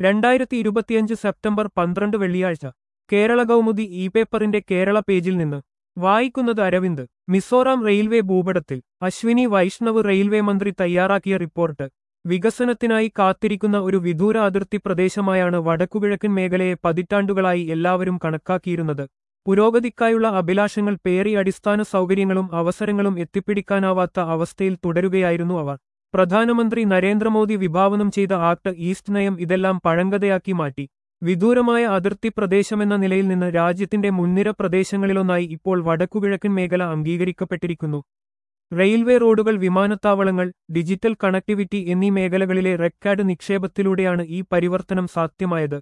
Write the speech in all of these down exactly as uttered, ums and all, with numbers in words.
രണ്ടായിരത്തി ഇരുപത്തിയഞ്ച് സെപ്റ്റംബർ പന്ത്രണ്ട് വെള്ളിയാഴ്ച കേരള കൗമുദി ഇ പേപ്പറിന്റെ കേരള പേജിൽ നിന്ന് വായിക്കുന്നത് അരവിന്ദ്. മിസോറാം റെയിൽവേ ഭൂപടത്തിൽ അശ്വിനി വൈഷ്ണവ് റെയിൽവേ മന്ത്രി തയ്യാറാക്കിയ റിപ്പോർട്ട്. വികസനത്തിനായി കാത്തിരിക്കുന്ന ഒരു വിദൂര അതിർത്തി പ്രദേശമായാണ് വടക്കുകിഴക്കൻ മേഖലയെ പതിറ്റാണ്ടുകളായി എല്ലാവരും കണക്കാക്കിയിരുന്നത്. പുരോഗതിക്കായുള്ള അഭിലാഷങ്ങൾ പേറി അടിസ്ഥാന സൗകര്യങ്ങളും അവസരങ്ങളും എത്തിപ്പിടിക്കാനാവാത്ത അവസ്ഥയിൽ തുടരുകയായിരുന്നു അവർ. പ്രധാനമന്ത്രി നരേന്ദ്രമോദി വിഭാവനം ചെയ്ത ആക്ട് ഈസ്റ്റ് നയം ഇതെല്ലാം പഴങ്കഥയാക്കി മാറ്റി. വിദൂരമായ അതിർത്തി പ്രദേശമെന്ന നിലയിൽ നിന്ന് രാജ്യത്തിന്റെ മുൻനിര പ്രദേശങ്ങളിലൊന്നായി ഇപ്പോൾ വടക്കുകിഴക്കൻ മേഖല അംഗീകരിക്കപ്പെട്ടിരിക്കുന്നു. റെയിൽവേ റോഡുകൾ, വിമാനത്താവളങ്ങൾ, ഡിജിറ്റൽ കണക്ടിവിറ്റി എന്നീ മേഖലകളിലെ റെക്കാർഡ് നിക്ഷേപത്തിലൂടെയാണ് ഈ പരിവർത്തനം സാധ്യമായത്.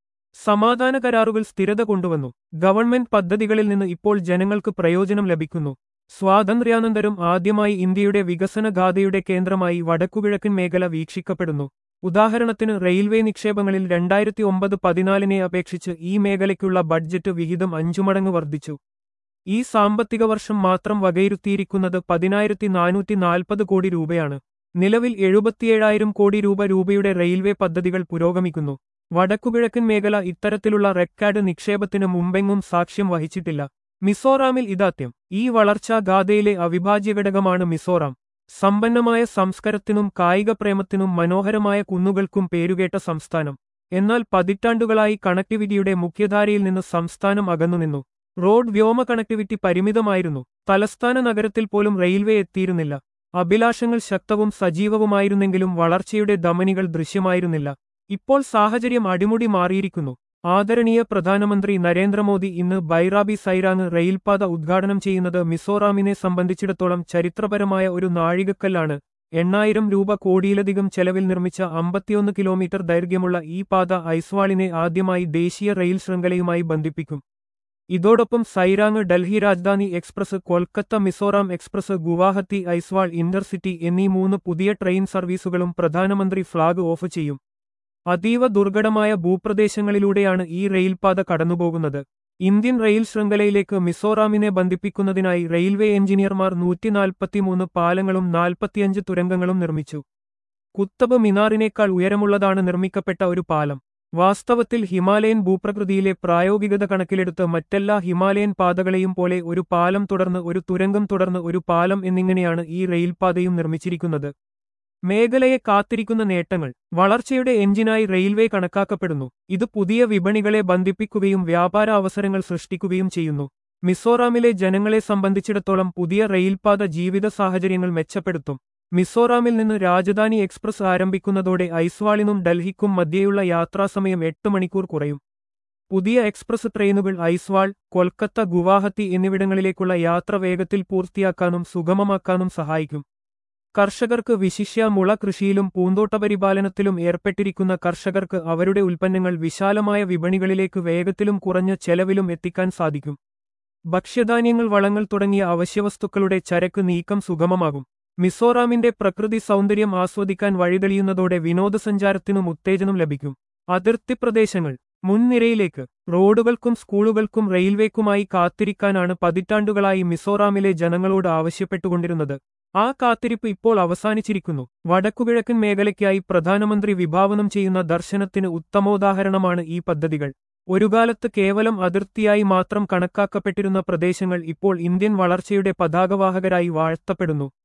സമാധാന കരാറുകൾ സ്ഥിരത കൊണ്ടുവന്നു. ഗവൺമെന്റ് പദ്ധതികളിൽ നിന്ന് ഇപ്പോൾ ജനങ്ങൾക്ക് പ്രയോജനം ലഭിക്കുന്നു. സ്വാതന്ത്ര്യാനന്തരം ആദ്യമായി ഇന്ത്യയുടെ വികസനഗാഥയുടെ കേന്ദ്രമായി വടക്കുകിഴക്കൻ മേഖല വീക്ഷിക്കപ്പെടുന്നു. ഉദാഹരണത്തിന് റെയിൽവേ നിക്ഷേപങ്ങളിൽ രണ്ടായിരത്തി ഒമ്പത് പതിനാലിനെ അപേക്ഷിച്ച് ഈ മേഖലയ്ക്കുള്ള ബഡ്ജറ്റ് വിഹിതം അഞ്ചുമടങ്ങ് വർദ്ധിച്ചു. ഈ സാമ്പത്തിക വർഷം മാത്രം വകയിരുത്തിയിരിക്കുന്നത് പതിനായിരത്തി നാനൂറ്റി നാൽപ്പത് കോടി രൂപയാണ്. നിലവിൽ എഴുപത്തിയേഴായിരം കോടി രൂപ രൂപയുടെ റെയിൽവേ പദ്ധതികൾ പുരോഗമിക്കുന്നു. വടക്കുകിഴക്കൻ മേഖല ഇത്തരത്തിലുള്ള റെക്കാർഡ് നിക്ഷേപത്തിന് മുമ്പെങ്ങും സാക്ഷ്യം വഹിച്ചിട്ടില്ല. മിസോറാമിൽ ഇതാദ്യം. ഈ വളർച്ചാ ഗാഥയിലെ അവിഭാജ്യഘടകമാണ് മിസോറാം. സമ്പന്നമായ സംസ്കാരത്തിനും കായിക പ്രേമത്തിനും മനോഹരമായ കുന്നുകൾക്കും പേരുകേട്ട സംസ്ഥാനം. എന്നാൽ പതിറ്റാണ്ടുകളായി കണക്ടിവിറ്റിയുടെ മുഖ്യധാരയിൽ നിന്ന് സംസ്ഥാനം അകന്നുനിന്നു. റോഡ് വ്യോമ കണക്ടിവിറ്റി പരിമിതമായിരുന്നു. തലസ്ഥാന നഗരത്തിൽ പോലും റെയിൽവേ എത്തിയിരുന്നില്ല. അഭിലാഷങ്ങൾ ശക്തവും സജീവവുമായിരുന്നെങ്കിലും വളർച്ചയുടെ ധമനികൾ ദൃശ്യമായിരുന്നില്ല. ഇപ്പോൾ സാഹചര്യം അടിമുടി മാറിയിരിക്കുന്നു. ആദരണീയ പ്രധാനമന്ത്രി നരേന്ദ്രമോദി ഇന്ന് ബൈറാബി സൈറാങ് റെയിൽപാത ഉദ്ഘാടനം ചെയ്യുന്നത് മിസോറാമിനെ സംബന്ധിച്ചിടത്തോളം ചരിത്രപരമായ ഒരു നാഴികക്കല്ലാണ്. എണ്ണായിരം രൂപ കോടിയിലധികം ചെലവിൽ നിർമ്മിച്ച അമ്പത്തിയൊന്ന് കിലോമീറ്റർ ദൈർഘ്യമുള്ള ഈ പാത ഐസ്വാളിനെ ആദ്യമായി ദേശീയ റെയിൽ ശൃംഖലയുമായി ബന്ധിപ്പിക്കും. ഇതോടൊപ്പം Sairang Delhi Rajdhani express, Kolkata Mizoram express, Guwahati Aizawl intercity എന്നീ മൂന്ന് പുതിയ ട്രെയിൻ സർവീസുകളും പ്രധാനമന്ത്രി ഫ്ളാഗ് ഓഫ് ചെയ്യും. അതീവ ദുർഘടമായ ഭൂപ്രദേശങ്ങളിലൂടെയാണ് ഈ റെയിൽപാത കടന്നുപോകുന്നത്. ഇന്ത്യൻ റെയിൽ ശൃംഖലയിലേക്ക് മിസോറാമിനെ ബന്ധിപ്പിക്കുന്നതിനായി റെയിൽവേ എഞ്ചിനീയർമാർ നൂറ്റിനാൽപ്പത്തിമൂന്ന് പാലങ്ങളും നാൽപ്പത്തിയഞ്ച് തുരങ്കങ്ങളും നിർമ്മിച്ചു. കുത്തബ് മിനാറിനേക്കാൾ ഉയരമുള്ളതാണ് നിർമ്മിക്കപ്പെട്ട ഒരു പാലം. വാസ്തവത്തിൽ ഹിമാലയൻ ഭൂപ്രകൃതിയിലെ പ്രായോഗികത കണക്കിലെടുത്ത് മറ്റെല്ലാ ഹിമാലയൻ പാതകളെയും പോലെ ഒരു പാലം തുടർന്ന് ഒരു തുരങ്കം തുടർന്ന് ഒരു പാലം എന്നിങ്ങനെയാണ് ഈ റെയിൽപാതയും നിർമ്മിച്ചിരിക്കുന്നത്. മേഖലയെ കാത്തിരിക്കുന്ന നേട്ടങ്ങൾ. വളർച്ചയുടെ എഞ്ചിനായി റെയിൽവേ കണക്കാക്കപ്പെടുന്നു. ഇത് പുതിയ വിപണികളെ ബന്ധിപ്പിക്കുകയും വ്യാപാര അവസരങ്ങൾ സൃഷ്ടിക്കുകയും ചെയ്യുന്നു. മിസോറാമിലെ ജനങ്ങളെ സംബന്ധിച്ചിടത്തോളം പുതിയ റെയിൽപാത ജീവിത സാഹചര്യങ്ങൾ മെച്ചപ്പെടുത്തും. മിസോറാമിൽ നിന്ന് രാജധാനി എക്സ്പ്രസ് ആരംഭിക്കുന്നതോടെ ഐസ്വാളിനും ഡൽഹിക്കും മധ്യേയുള്ള യാത്രാസമയം എട്ട് മണിക്കൂർ കുറയും. പുതിയ എക്സ്പ്രസ് ട്രെയിനുകൾ ഐസ്വാൾ, കൊൽക്കത്ത, ഗുവാഹത്തി എന്നിവിടങ്ങളിലേക്കുള്ള യാത്ര വേഗത്തിൽ പൂർത്തിയാക്കാനും സുഗമമാക്കാനും സഹായിക്കും. കർഷകർക്ക്, വിശിഷ്യ മുള കൃഷിയിലും പൂന്തോട്ടപരിപാലനത്തിലും ഏർപ്പെട്ടിരിക്കുന്ന കർഷകർക്ക് അവരുടെ ഉൽപ്പന്നങ്ങൾ വിശാലമായ വിപണികളിലേക്ക് വേഗത്തിലും കുറഞ്ഞ ചെലവിലും എത്തിക്കാൻ സാധിക്കും. ഭക്ഷ്യധാന്യങ്ങൾ, വളങ്ങൾ തുടങ്ങിയ അവശ്യവസ്തുക്കളുടെ ചരക്ക് നീക്കം സുഗമമാകും. മിസോറാമിന്റെ പ്രകൃതി സൗന്ദര്യം ആസ്വദിക്കാൻ വഴിതെളിയുന്നതോടെ വിനോദസഞ്ചാരത്തിനും ഉത്തേജനം ലഭിക്കും. അതിർത്തി പ്രദേശങ്ങൾ. മുൻനിരയിലേക്ക്. റോഡുകൾക്കും സ്കൂളുകൾക്കും റെയിൽവേക്കുമായി കാത്തിരിക്കാനാണ് പതിറ്റാണ്ടുകളായി മിസോറാമിലെ ജനങ്ങളോട് ആവശ്യപ്പെട്ടുകൊണ്ടിരുന്നത്. ആ കാത്തിരിപ്പ് ഇപ്പോൾ അവസാനിച്ചിരിക്കുന്നു. വടക്കുകിഴക്കൻ മേഖലയ്ക്കായി പ്രധാനമന്ത്രി വിഭാവനം ചെയ്യുന്ന ദർശനത്തിന് ഉത്തമോദാഹരണമാണ് ഈ പദ്ധതികൾ. ഒരുകാലത്ത് കേവലം അതിർത്തിയായി മാത്രം കണക്കാക്കപ്പെട്ടിരുന്ന പ്രദേശങ്ങൾ ഇപ്പോൾ ഇന്ത്യൻ വളർച്ചയുടെ പതാകവാഹകരായി വാഴ്ത്തപ്പെടുന്നു.